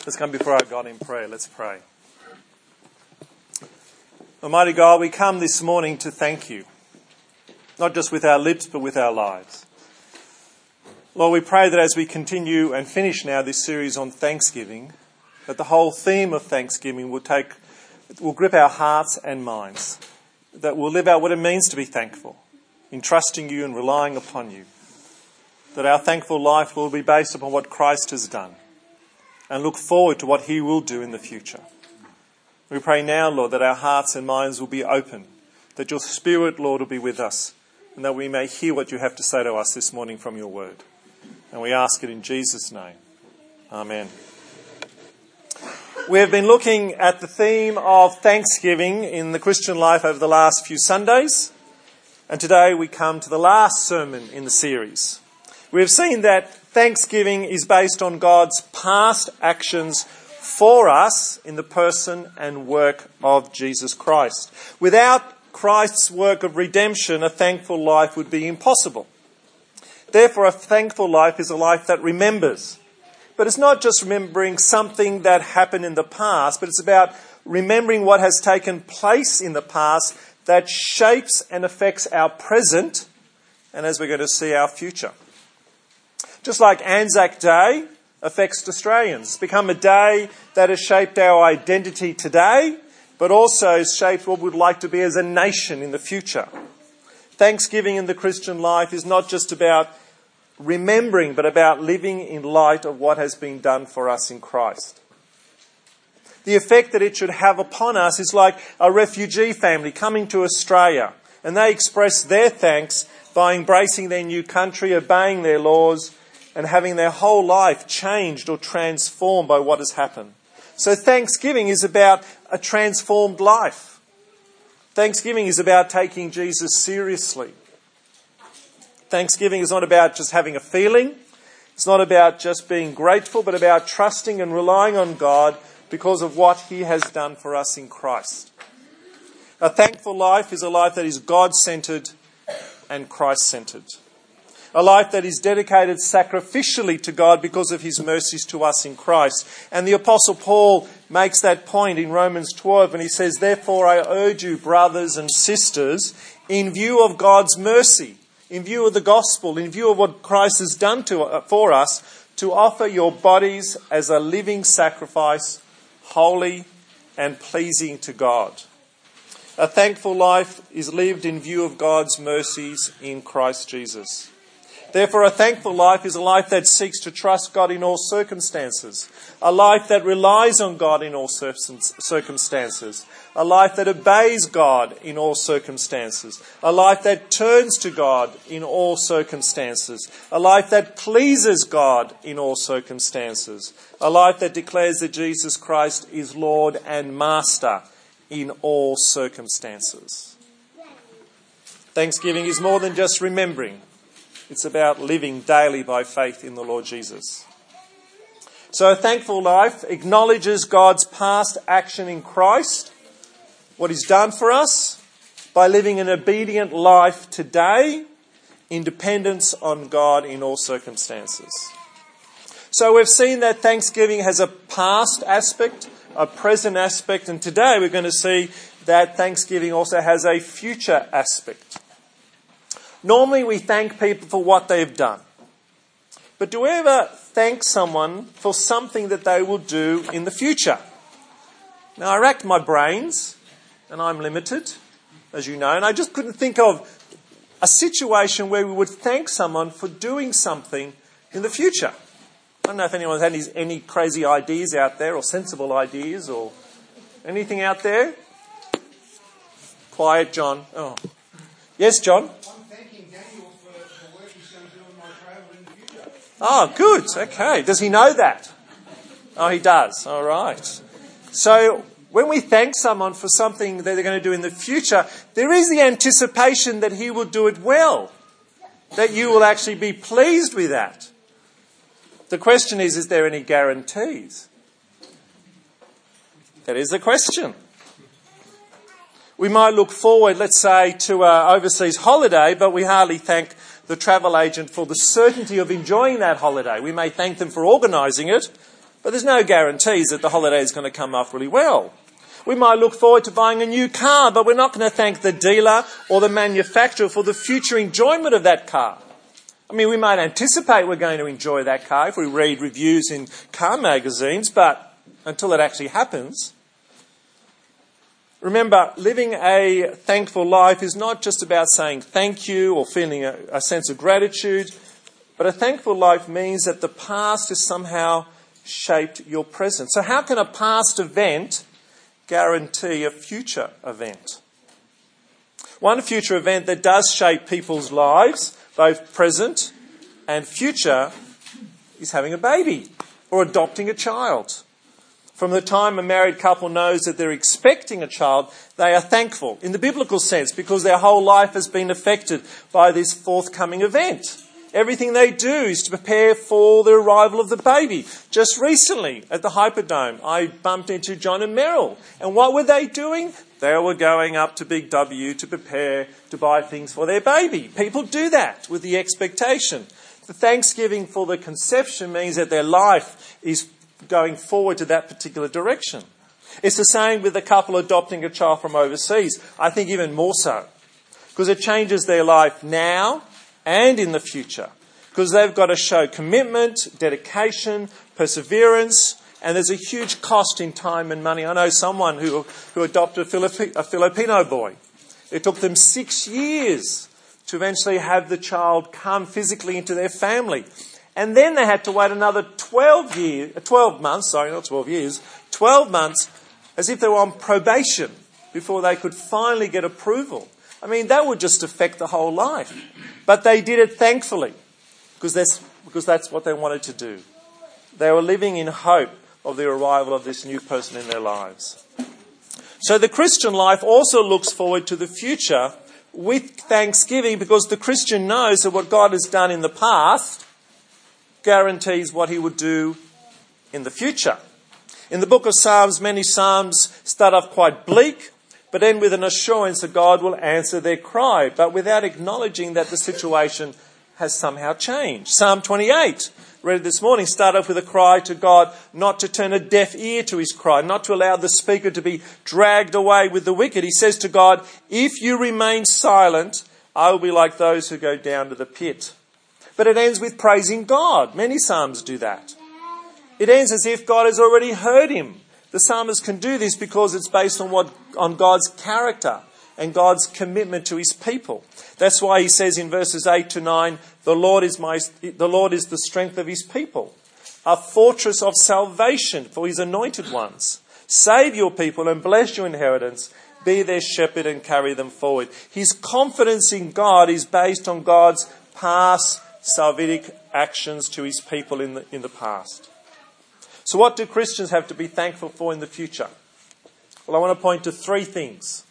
Let's come before our God in prayer. Let's pray. Almighty God, we come this morning to thank you, not just with our lips, but with our lives. Lord, we pray that as we continue and finish now this series on Thanksgiving, that the whole theme of Thanksgiving will grip our hearts and minds, that we'll live out what it means to be thankful, in trusting you and relying upon you, that our thankful life will be based upon what Christ has done, and look forward to what he will do in the future. We pray now, Lord, that our hearts and minds will be open, that your Spirit, Lord, will be with us, and that we may hear what you have to say to us this morning from your word. And we ask it in Jesus' name. Amen. We have been looking at the theme of Thanksgiving in the Christian life over the last few Sundays, and today we come to the last sermon in the series. We have seen that Thanksgiving is based on God's past actions for us in the person and work of Jesus Christ. Without Christ's work of redemption, a thankful life would be impossible. Therefore, a thankful life is a life that remembers. But it's not just remembering something that happened in the past, but it's about remembering what has taken place in the past that shapes and affects our present, and as we're going to see, our future. Just like Anzac Day affects Australians. It's become a day that has shaped our identity today, but also shaped what we'd like to be as a nation in the future. Thanksgiving in the Christian life is not just about remembering, but about living in light of what has been done for us in Christ. The effect that it should have upon us is like a refugee family coming to Australia, and they express their thanks by embracing their new country, obeying their laws, and having their whole life changed or transformed by what has happened. So Thanksgiving is about a transformed life. Thanksgiving is about taking Jesus seriously. Thanksgiving is not about just having a feeling. It's not about just being grateful, but about trusting and relying on God because of what he has done for us in Christ. A thankful life is a life that is God-centred and Christ-centred. A life that is dedicated sacrificially to God because of his mercies to us in Christ. And the Apostle Paul makes that point in Romans 12 when he says, "Therefore I urge you, brothers and sisters, in view of God's mercy, in view of the gospel, in view of what Christ has done for us, to offer your bodies as a living sacrifice, holy and pleasing to God." A thankful life is lived in view of God's mercies in Christ Jesus. Therefore, a thankful life is a life that seeks to trust God in all circumstances, a life that relies on God in all circumstances, a life that obeys God in all circumstances, a life that turns to God in all circumstances, a life that pleases God in all circumstances, a life that declares that Jesus Christ is Lord and Master in all circumstances. Thanksgiving is more than just remembering. It's about living daily by faith in the Lord Jesus. So a thankful life acknowledges God's past action in Christ, what he's done for us, by living an obedient life today in dependence on God in all circumstances. So we've seen that Thanksgiving has a past aspect, a present aspect, and today we're going to see that Thanksgiving also has a future aspect. Normally we thank people for what they've done. But do we ever thank someone for something that they will do in the future? Now I racked my brains, and I'm limited, as you know, and I just couldn't think of a situation where we would thank someone for doing something in the future. I don't know if anyone's had any crazy ideas out there, or sensible ideas, or anything out there. Quiet, John. Oh. Yes, John? Oh, good. Okay. Does he know that? Oh, he does. All right. So when we thank someone for something that they're going to do in the future, there is the anticipation that he will do it well, that you will actually be pleased with that. The question is there any guarantees? That is the question. We might look forward, let's say, to an overseas holiday, but we hardly thank the travel agent for the certainty of enjoying that holiday. We may thank them for organising it, But there's no guarantees that the holiday is going to come off really well. We might look forward to buying a new car, but we're not going to thank the dealer or the manufacturer for the future enjoyment of that car. I mean, we might anticipate we're going to enjoy that car if we read reviews in car magazines, but until it actually happens. Remember, living a thankful life is not just about saying thank you or feeling a sense of gratitude, but a thankful life means that the past has somehow shaped your present. So how can a past event guarantee a future event? One future event that does shape people's lives, both present and future, is having a baby or adopting a child. From the time a married couple knows that they're expecting a child, they are thankful in the biblical sense because their whole life has been affected by this forthcoming event. Everything they do is to prepare for the arrival of the baby. Just recently at the Hyperdome, I bumped into John and Meryl. And what were they doing? They were going up to Big W to prepare to buy things for their baby. People do that with the expectation. The thanksgiving for the conception means that their life is going forward to that particular direction. It's the same with the couple adopting a child from overseas. I think even more so. Because it changes their life now and in the future. Because they've got to show commitment, dedication, perseverance, and there's a huge cost in time and money. I know someone who adopted a Filipino boy. It took them 6 years to eventually have the child come physically into their family. And then they had to wait another 12 months as if they were on probation before they could finally get approval. I mean, that would just affect the whole life. But they did it thankfully because that's what they wanted to do. They were living in hope of the arrival of this new person in their lives. So the Christian life also looks forward to the future with thanksgiving because the Christian knows that what God has done in the past guarantees what he would do in the future. In the book of Psalms, many Psalms start off quite bleak, but end with an assurance that God will answer their cry, but without acknowledging that the situation has somehow changed. Psalm 28, read this morning, start off with a cry to God not to turn a deaf ear to his cry, not to allow the speaker to be dragged away with the wicked. He says to God, if you remain silent, I will be like those who go down to the pit. But it ends with praising God. Many Psalms do that. It ends as if God has already heard him. The psalmist can do this because it's based on God's character and God's commitment to his people. That's why he says in verses 8 to 9, the Lord is the strength of his people, a fortress of salvation for his anointed ones. Save your people and bless your inheritance. Be their shepherd and carry them forward. His confidence in God is based on God's past salvific actions to his people in the past. So what do Christians have to be thankful for in the future? Well, I want to point to three things.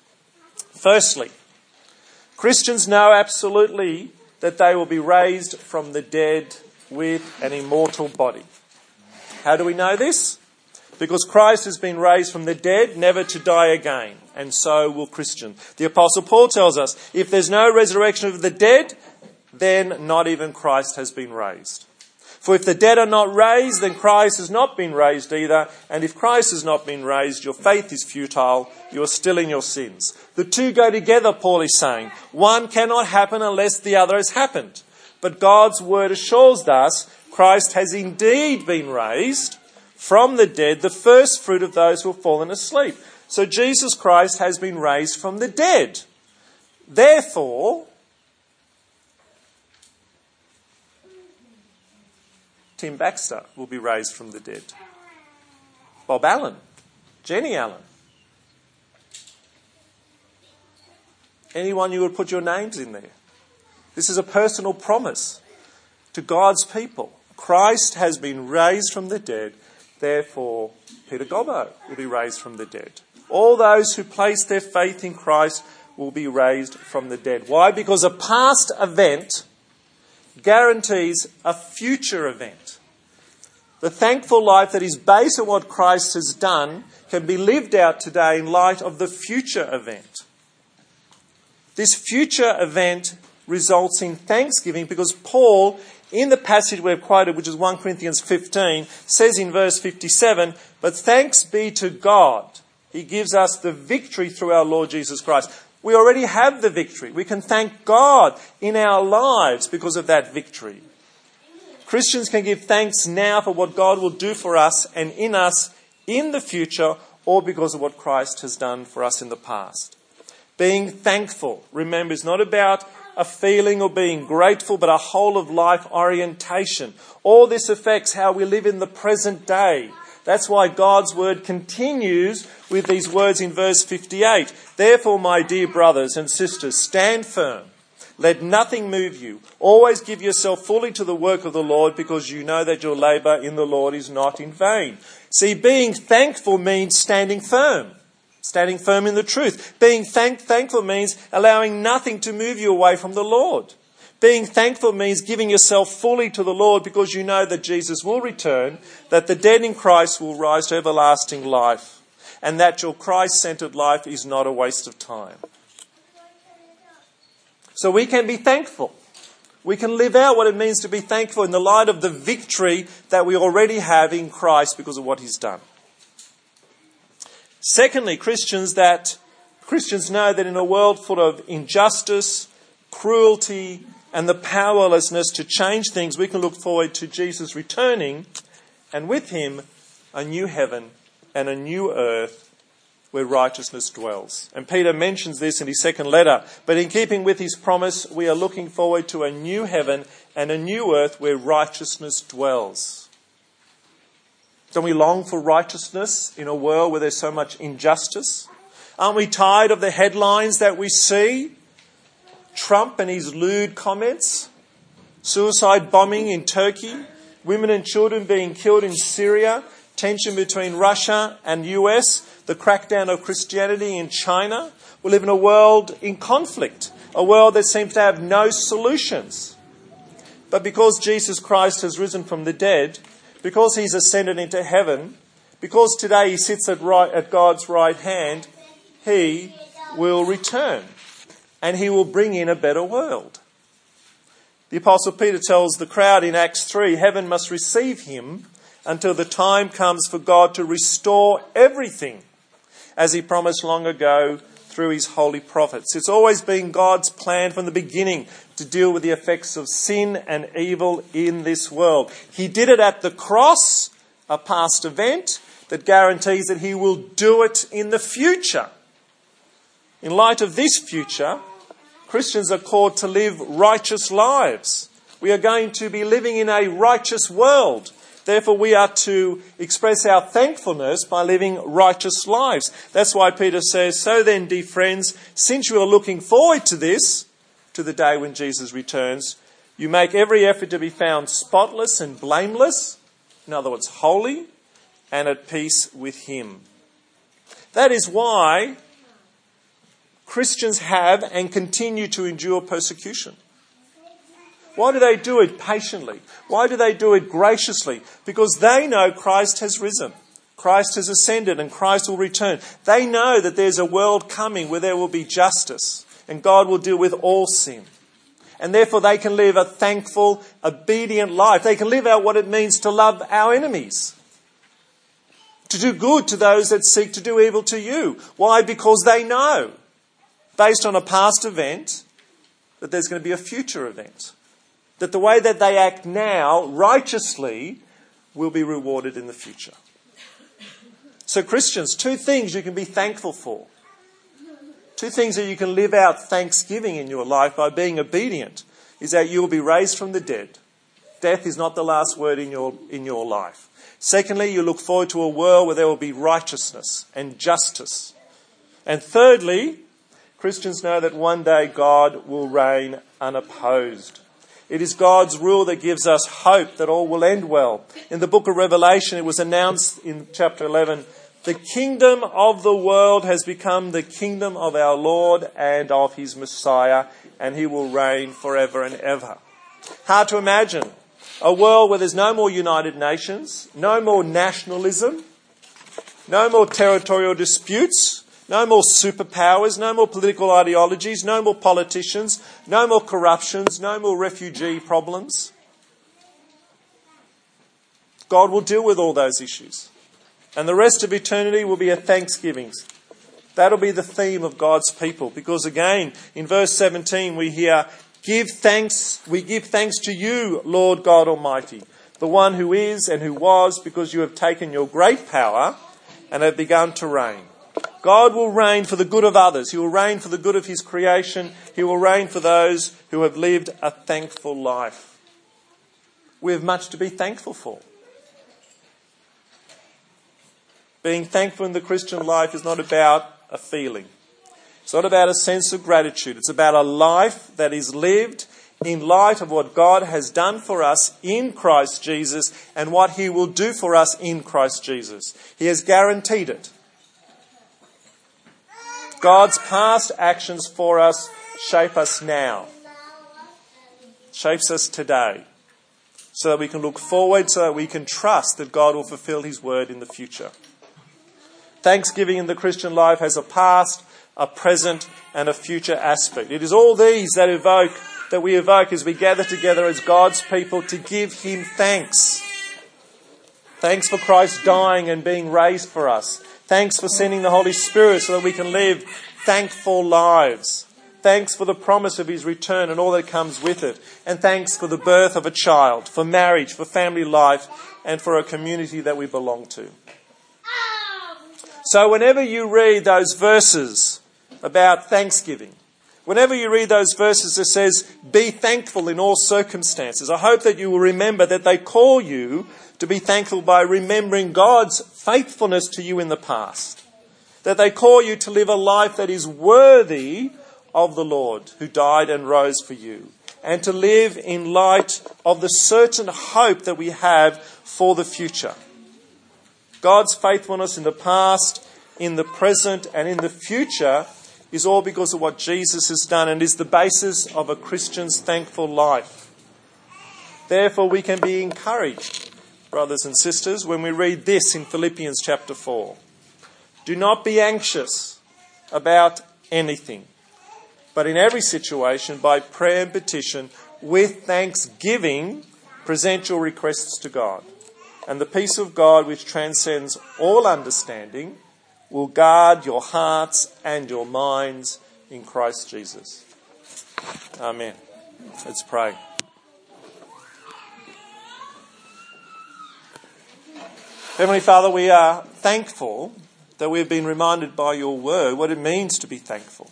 Firstly, Christians know absolutely that they will be raised from the dead with an immortal body. How do we know this? Because Christ has been raised from the dead, never to die again, and so will Christians. The Apostle Paul tells us, if there's no resurrection of the dead, then not even Christ has been raised. For if the dead are not raised, then Christ has not been raised either. And if Christ has not been raised, your faith is futile. You are still in your sins. The two go together, Paul is saying. One cannot happen unless the other has happened. But God's word assures us Christ has indeed been raised from the dead, the first fruit of those who have fallen asleep. So Jesus Christ has been raised from the dead. Therefore, Tim Baxter will be raised from the dead. Bob Allen, Jenny Allen. Anyone you would put your names in there. This is a personal promise to God's people. Christ has been raised from the dead. Therefore, Peter Gobbo will be raised from the dead. All those who place their faith in Christ will be raised from the dead. Why? Because a past event guarantees a future event. The thankful life that is based on what Christ has done can be lived out today in light of the future event. This future event results in thanksgiving because Paul, in the passage we've quoted, which is 1 Corinthians 15, says in verse 57, "But thanks be to God, he gives us the victory through our Lord Jesus Christ." We already have the victory. We can thank God in our lives because of that victory. Christians can give thanks now for what God will do for us and in us in the future, or because of what Christ has done for us in the past. Being thankful, remember, is not about a feeling or being grateful, but a whole of life orientation. All this affects how we live in the present day. That's why God's word continues with these words in verse 58. "Therefore, my dear brothers and sisters, stand firm. Let nothing move you. Always give yourself fully to the work of the Lord, because you know that your labour in the Lord is not in vain." See, being thankful means standing firm in the truth. Being thankful means allowing nothing to move you away from the Lord. Being thankful means giving yourself fully to the Lord because you know that Jesus will return, that the dead in Christ will rise to everlasting life, and that your Christ-centred life is not a waste of time. So we can be thankful. We can live out what it means to be thankful in the light of the victory that we already have in Christ because of what he's done. Secondly, Christians know that in a world full of injustice, cruelty, and the powerlessness to change things, we can look forward to Jesus returning, and with him a new heaven and a new earth where righteousness dwells. And Peter mentions this in his second letter. But in keeping with his promise, we are looking forward to a new heaven and a new earth where righteousness dwells. Don't we long for righteousness in a world where there's so much injustice? Aren't we tired of the headlines that we see? Trump and his lewd comments, suicide bombing in Turkey, women and children being killed in Syria, tension between Russia and US, the crackdown of Christianity in China. We live in a world in conflict, a world that seems to have no solutions. But because Jesus Christ has risen from the dead, because he's ascended into heaven, because today he sits at God's right hand, he will return and he will bring in a better world. The Apostle Peter tells the crowd in Acts 3, heaven must receive him until the time comes for God to restore everything, as he promised long ago through his holy prophets. It's always been God's plan from the beginning to deal with the effects of sin and evil in this world. He did it at the cross, a past event that guarantees that he will do it in the future. In light of this future, Christians are called to live righteous lives. We are going to be living in a righteous world. Therefore, we are to express our thankfulness by living righteous lives. That's why Peter says, "So then, dear friends, since you are looking forward to this, to the day when Jesus returns, you make every effort to be found spotless and blameless," in other words, holy, "and at peace with him." That is why Christians have and continue to endure persecution. Why do they do it patiently? Why do they do it graciously? Because they know Christ has risen. Christ has ascended and Christ will return. They know that there's a world coming where there will be justice and God will deal with all sin. And therefore they can live a thankful, obedient life. They can live out what it means to love our enemies. To do good to those that seek to do evil to you. Why? Because they know, based on a past event, that there's going to be a future event. That the way that they act now righteously will be rewarded in the future. So Christians, two things you can be thankful for. Two things that you can live out thanksgiving in your life by being obedient is that you will be raised from the dead. Death is not the last word in your life. Secondly, you look forward to a world where there will be righteousness and justice. And thirdly, Christians know that one day God will reign unopposed. It is God's rule that gives us hope that all will end well. In the book of Revelation, it was announced in chapter 11, the kingdom of the world has become the kingdom of our Lord and of his Messiah, and he will reign forever and ever. Hard to imagine a world where there's no more United Nations, no more nationalism, no more territorial disputes, no more superpowers, no more political ideologies, no more politicians, no more corruptions, no more refugee problems. God will deal with all those issues. And the rest of eternity will be a thanksgiving. That'll be the theme of God's people. Because again, in verse 17 we hear, we give thanks to you, Lord God Almighty, the one who is and who was, because you have taken your great power and have begun to reign. God will reign for the good of others. He will reign for the good of his creation. He will reign for those who have lived a thankful life. We have much to be thankful for. Being thankful in the Christian life is not about a feeling. It's not about a sense of gratitude. It's about a life that is lived in light of what God has done for us in Christ Jesus and what he will do for us in Christ Jesus. He has guaranteed it. God's past actions for us shape us now. Shapes us today. So that we can look forward, so that we can trust that God will fulfill his word in the future. Thanksgiving in the Christian life has a past, a present and a future aspect. It is all these that we evoke as we gather together as God's people to give him thanks. Thanks for Christ dying and being raised for us. Thanks for sending the Holy Spirit so that we can live thankful lives. Thanks for the promise of his return and all that comes with it. And thanks for the birth of a child, for marriage, for family life, and for a community that we belong to. So whenever you read those verses about thanksgiving, whenever you read those verses that says, be thankful in all circumstances, I hope that you will remember that they call you to be thankful by remembering God's faithfulness to you in the past. That they call you to live a life that is worthy of the Lord who died and rose for you. And to live in light of the certain hope that we have for the future. God's faithfulness in the past, in the present and in the future is all because of what Jesus has done and is the basis of a Christian's thankful life. Therefore we can be encouraged, brothers and sisters, when we read this in Philippians chapter 4. Do not be anxious about anything, but in every situation, by prayer and petition, with thanksgiving, present your requests to God. And the peace of God, which transcends all understanding, will guard your hearts and your minds in Christ Jesus. Amen. Let's pray. Heavenly Father, we are thankful that we've been reminded by your word what it means to be thankful.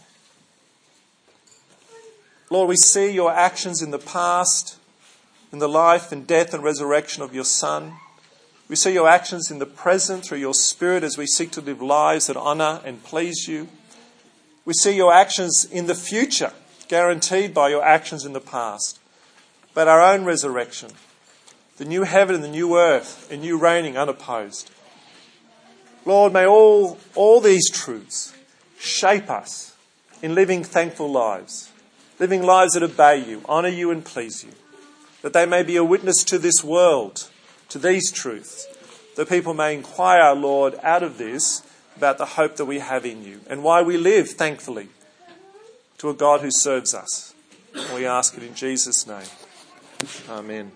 Lord, we see your actions in the past, in the life and death and resurrection of your Son. We see your actions in the present through your Spirit as we seek to live lives that honour and please you. We see your actions in the future, guaranteed by your actions in the past. But our own resurrection, the new heaven and the new earth, and you reigning unopposed. Lord, may all these truths shape us in living thankful lives, living lives that obey you, honour you and please you, that they may be a witness to this world, to these truths, that people may inquire, Lord, out of this about the hope that we have in you and why we live thankfully to a God who serves us. And we ask it in Jesus' name. Amen.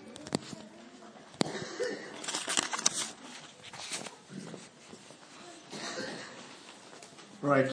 Right.